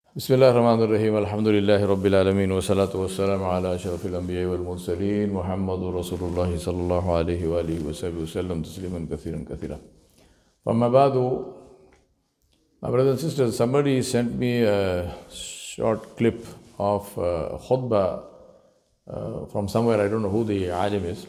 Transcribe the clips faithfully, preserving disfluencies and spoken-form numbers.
Bismillah ar-Rahman ar-Rahim. Alhamdulillahi Rabbil Alameen. Wa salatu wa salamu ala ashrafil anbiya wal mursaleen. Muhammadur Rasulullah sallallahu alayhi wa alihi wa sallam. Tasliman kathiran kathira. From Mabadu, my brothers and sisters, somebody sent me a short clip of uh, khutbah uh, from somewhere. I don't know who the alim is.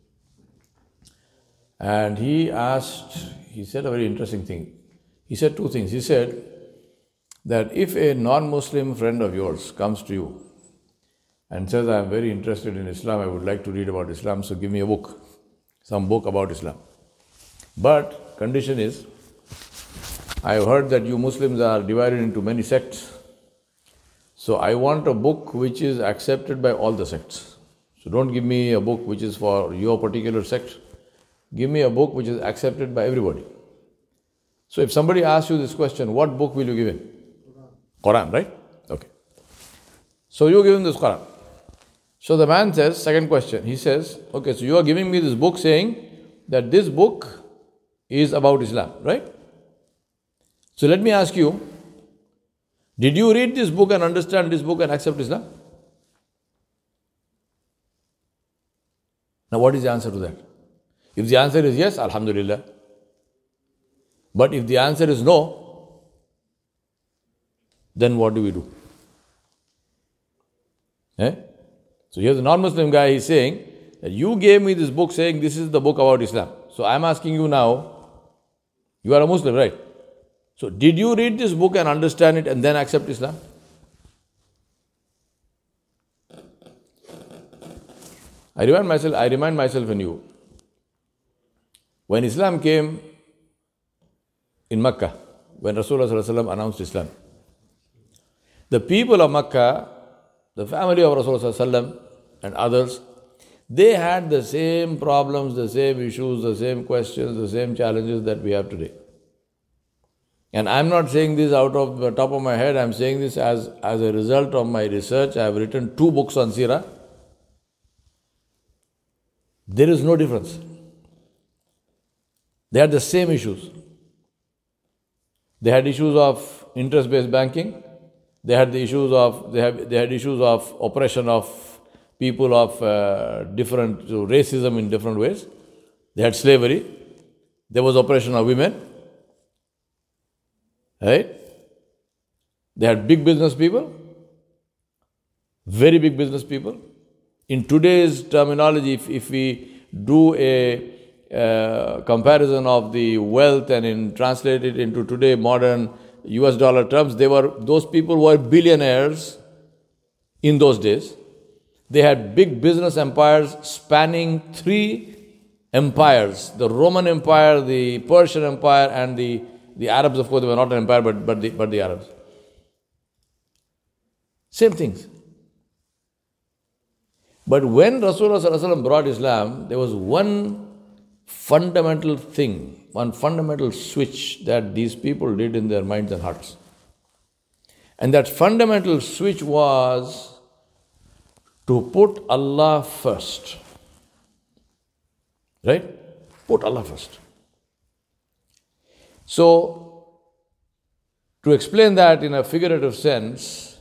And he asked, he said a very interesting thing. He said two things. He said that if a non-Muslim friend of yours comes to you and says, I am very interested in Islam, I would like to read about Islam, so give me a book, some book about Islam. But condition is, I have heard that you Muslims are divided into many sects, so I want a book which is accepted by all the sects. So don't give me a book which is for your particular sect. Give me a book which is accepted by everybody. So if somebody asks you this question, what book will you give him? Quran, right? Okay. So you give him this Quran. So the man says, second question, he says, okay, so you are giving me this book saying that this book is about Islam, right? So let me ask you, did you read this book and understand this book and accept Islam? Now what is the answer to that? If the answer is yes, Alhamdulillah. But if the answer is no, then what do we do? Eh? So here's a non-Muslim guy, he's saying that you gave me this book saying this is the book about Islam. So I'm asking you now, you are a Muslim, right? So did you read this book and understand it and then accept Islam? I remind myself, I remind myself and you, when Islam came in Makkah, when Rasulullah announced Islam, the people of Makkah, the family of Rasulullah and others, they had the same problems, the same issues, the same questions, the same challenges that we have today. And I'm not saying this out of the top of my head, I'm saying this as, as a result of my research. I have written two books on Seerah. There is no difference. They had the same issues. They had issues of interest-based banking. They had the issues of they have they had issues of oppression of people of uh, different so racism in different ways. They had slavery. There was oppression of women. Right? They had big business people, very big business people. In today's terminology, if, if we do a uh, comparison of the wealth and in translate it into today modern U S dollar terms, they were those people were billionaires in those days. They had big business empires spanning three empires: the Roman Empire, the Persian Empire, and the, the Arabs. Of course, they were not an empire, but but the, but the Arabs. Same things. But when Rasulullah brought Islam, there was one fundamental thing, one fundamental switch that these people did in their minds and hearts. And that fundamental switch was to put Allah first. Right? Put Allah first. So, to explain that in a figurative sense,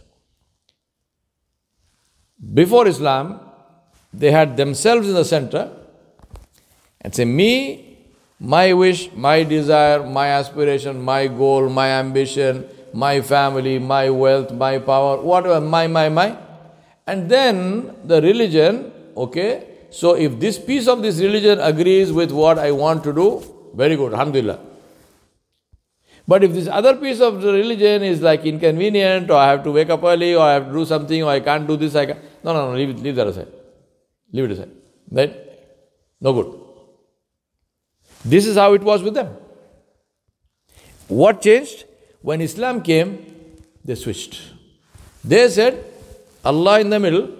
before Islam, they had themselves in the center and say, me, my wish, my desire, my aspiration, my goal, my ambition, my family, my wealth, my power, whatever, my, my, my. And then the religion, okay, so if this piece of this religion agrees with what I want to do, very good, alhamdulillah. But if this other piece of the religion is like inconvenient, or I have to wake up early, or I have to do something, or I can't do this, I can't, no, no, no, leave it, leave that aside. Leave it aside. Right? No good. This is how it was with them. What changed? When Islam came, they switched. They said, Allah in the middle.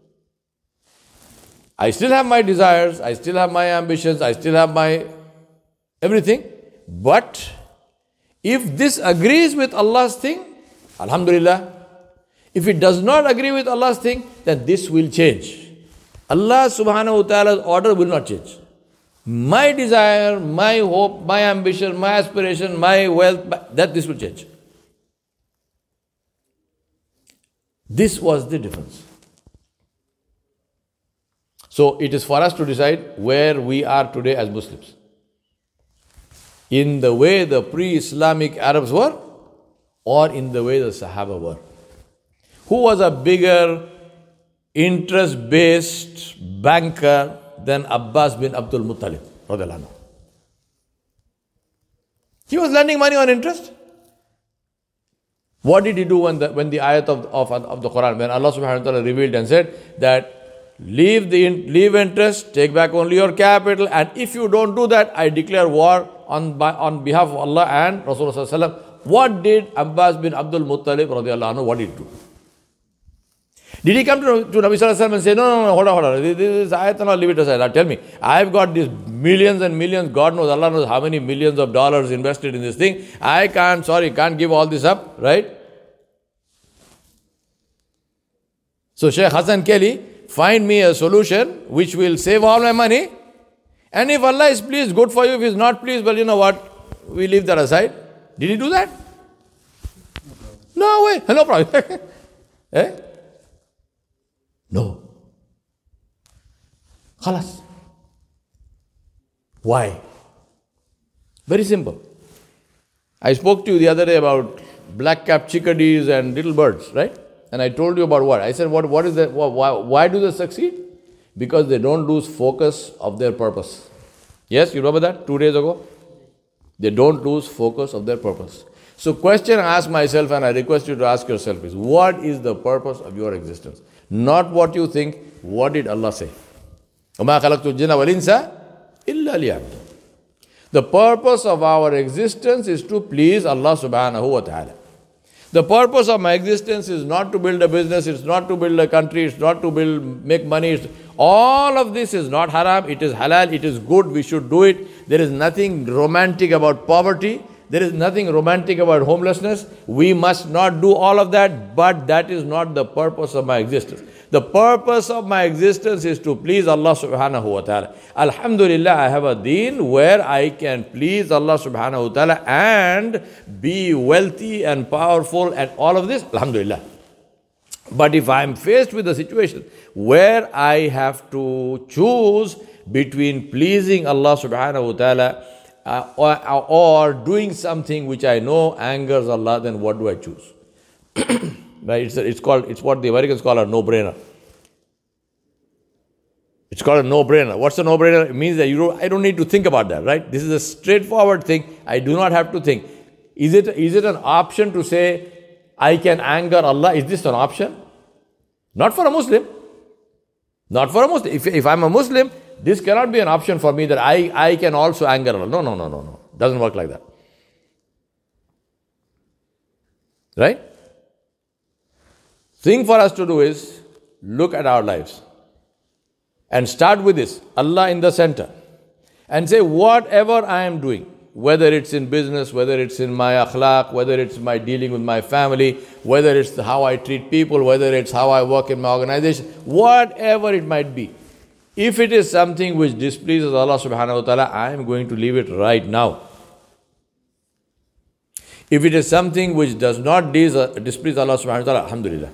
I still have my desires, I still have my ambitions, I still have my everything. But if this agrees with Allah's thing, alhamdulillah. If it does not agree with Allah's thing, then this will change. Allah subhanahu wa ta'ala's order will not change. My desire, my hope, my ambition, my aspiration, my wealth, that this will change. This was the difference. So it is for us to decide where we are today as Muslims. In the way the pre-Islamic Arabs were, or in the way the Sahaba were. Who was a bigger interest-based banker than Abbas bin Abdul Muttalib? He was lending money on interest. What did he do when the, when the ayat of, of, of the Quran, when Allah subhanahu wa ta'ala revealed and said that leave the leave interest, take back only your capital, and if you don't do that, I declare war on, by, on behalf of Allah and Rasulullah sallallahu alaihi wasallam. What did Abbas bin Abdul Muttalib radiallahu anhu, what did he do? Did he come to, to Nabi sallallahu alaihi wasallam and say, no, no, no, hold on, hold on, this is ayat and all, leave it aside. Now tell me, I've got these millions and millions, God knows, Allah knows how many millions of dollars invested in this thing. I can't, sorry, can't give all this up, right? So Shaykh Hassan Kelly, find me a solution which will save all my money. And if Allah is pleased, good for you. If He is not pleased, well, you know what? We leave that aside. Did he do that? No way. No problem. eh? No. Khalas. Why? Very simple. I spoke to you the other day about black-capped chickadees and little birds, right? And I told you about what? I said, what, what is that? Why, why do they succeed? Because they don't lose focus of their purpose. Yes, you remember that two days ago? They don't lose focus of their purpose. So question I ask myself and I request you to ask yourself is, what is the purpose of your existence? Not what you think, what did Allah say? وَمَا خَلَقْتُ الْجِنَّ وَالْإِنسَ إِلَّا لِيَعْبُدُونِ. The purpose of our existence is to please Allah subhanahu wa ta'ala. The purpose of my existence is not to build a business, it's not to build a country, it's not to build, make money. It's, all of this is not haram, it is halal, it is good, we should do it. There is nothing romantic about poverty. There is nothing romantic about homelessness. We must not do all of that, but that is not the purpose of my existence. The purpose of my existence is to please Allah subhanahu wa ta'ala. Alhamdulillah, I have a deen where I can please Allah subhanahu wa ta'ala and be wealthy and powerful and all of this. Alhamdulillah. But if I am faced with a situation where I have to choose between pleasing Allah subhanahu wa ta'ala uh, or, or doing something which I know angers Allah, then what do I choose? Right? It's, a, it's called, it's what the Americans call a no-brainer. It's called a no-brainer. What's a no-brainer? It means that you don't, I don't need to think about that, right? This is a straightforward thing. I do not have to think. Is it, is it an option to say, I can anger Allah? Is this an option? Not for a Muslim. Not for a Muslim. If, if I'm a Muslim, this cannot be an option for me that I, I can also anger Allah. No, no, no, no, no. Doesn't work like that. Right? Thing for us to do is look at our lives and start with this, Allah in the center, and say whatever I am doing, whether it's in business, whether it's in my akhlaq, whether it's my dealing with my family, whether it's how I treat people, whether it's how I work in my organization, whatever it might be, if it is something which displeases Allah subhanahu wa ta'ala, I am going to leave it right now. If it is something which does not displease Allah subhanahu wa ta'ala, alhamdulillah.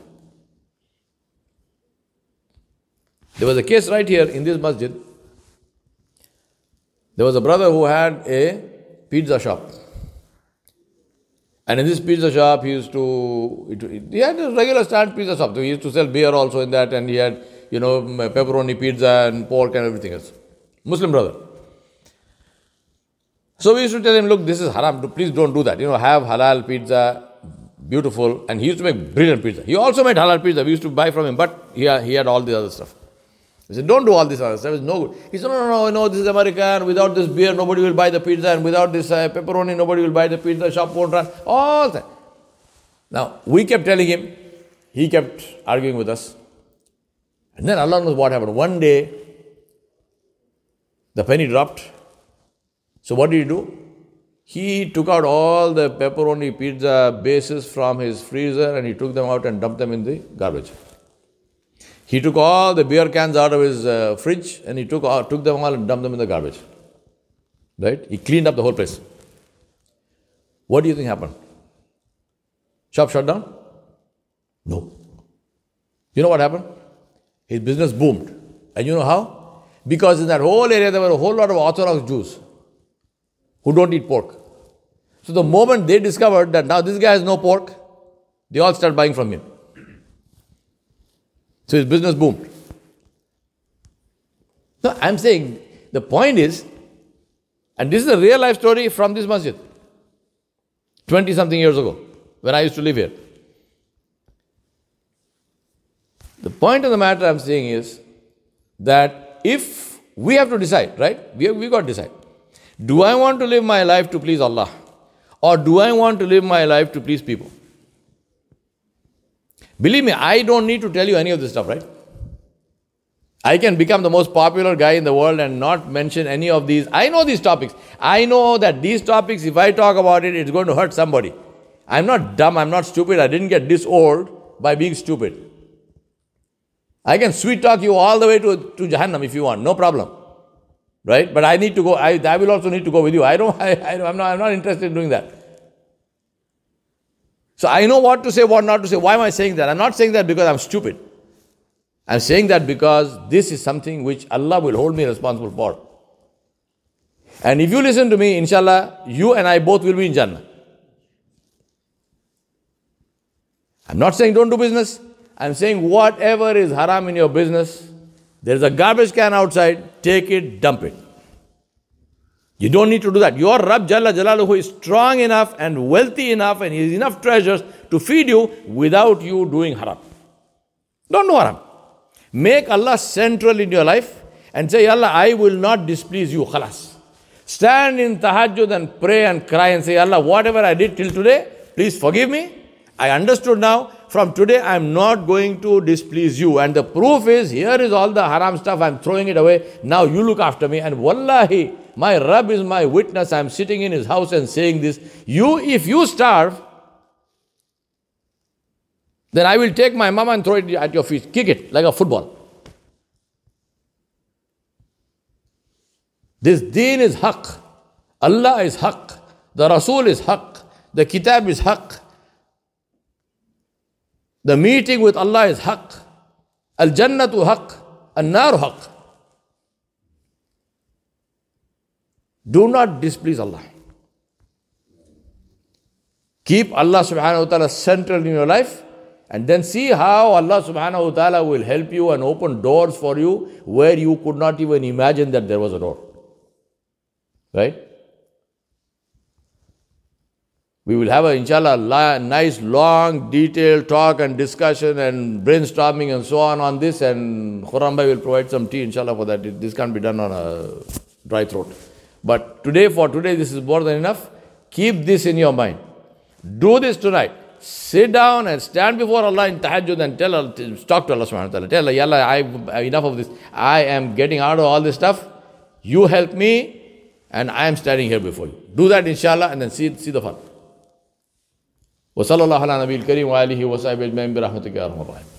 There was a case right here in this masjid. There was a brother who had a pizza shop. And in this pizza shop, he used to, it, he had a regular stand pizza shop. So he used to sell beer also in that, and he had, you know, pepperoni pizza and pork and everything else. Muslim brother. So we used to tell him, look, this is haram. Please don't do that. You know, have halal pizza, beautiful. And he used to make brilliant pizza. He also made halal pizza. We used to buy from him, but he had, he had all the other stuff. He said, don't do all this other stuff, it's no good. He said, no, no, no, no, this is American, without this beer, nobody will buy the pizza, and without this uh, pepperoni, nobody will buy the pizza, shop won't run, all that. Now, we kept telling him, he kept arguing with us. And then Allah knows what happened. One day, the penny dropped. So what did he do? He took out all the pepperoni pizza bases from his freezer, and he took them out and dumped them in the garbage. He took all the beer cans out of his uh, fridge and he took, uh, took them all and dumped them in the garbage. Right? He cleaned up the whole place. What do you think happened? Shop shut down? No. You know what happened? His business boomed. And you know how? Because in that whole area there were a whole lot of Orthodox Jews who don't eat pork. So the moment they discovered that now this guy has no pork, they all started buying from him. So his business boomed. So I'm saying, the point is, and this is a real life story from this masjid, twenty something years ago, when I used to live here. The point of the matter I'm saying is that if we have to decide, right? We have, we got to decide. Do I want to live my life to please Allah? Or do I want to live my life to please people? Believe me, I don't need to tell you any of this stuff, right? I can become the most popular guy in the world and not mention any of these. I know these topics. I know that these topics, if I talk about it, it's going to hurt somebody. I'm not dumb, I'm not stupid. I didn't get this old by being stupid. I can sweet talk you all the way to, to Jahannam if you want, no problem. Right? But I need to go, I, I will also need to go with you. I don't, I, I, I'm, not, I'm not interested in doing that. So I know what to say, what not to say. Why am I saying that? I'm not saying that because I'm stupid. I'm saying that because this is something which Allah will hold me responsible for. And if you listen to me, inshallah, you and I both will be in Jannah. I'm not saying don't do business. I'm saying whatever is haram in your business, there's a garbage can outside, take it, dump it. You don't need to do that. Your Rabb Jalla Jalaluhu is strong enough and wealthy enough and He has enough treasures to feed you without you doing haram. Don't do haram. Make Allah central in your life and say, Allah, I will not displease you. Khalas. Stand in tahajjud and pray and cry and say, Allah, whatever I did till today, please forgive me. I understood now. From today, I am not going to displease you. And the proof is, here is all the haram stuff. I am throwing it away. Now you look after me. And wallahi, my Rabb is my witness. I am sitting in His house and saying this. You, if you starve, then I will take my mama and throw it at your feet. Kick it like a football. This deen is haqq. Allah is haqq. The Rasul is haqq. The Kitab is haqq. The meeting with Allah is haqq. Al-Jannatu haqq. An-Naru haqq. Do not displease Allah. Keep Allah subhanahu wa ta'ala central in your life. And then see how Allah subhanahu wa ta'ala will help you and open doors for you where you could not even imagine that there was a door. Right? We will have a, inshallah, la, nice, long, detailed talk and discussion and brainstorming and so on on this, and Khurram Bhai will provide some tea, inshallah, for that. This can't be done on a dry throat. But today, for today, this is more than enough. Keep this in your mind. Do this tonight. Sit down and stand before Allah in tahajjud and tell Allah, talk to Allah subhanahu wa ta'ala. Tell Allah, Ya Allah, I, enough of this. I am getting out of all this stuff. You help me, and I am standing here before you. Do that, inshallah, and then see, see the fun. وصلى الله على نبي الكريم وآله وصحبه أجمعين برحمتك يا أرحم الراحمين.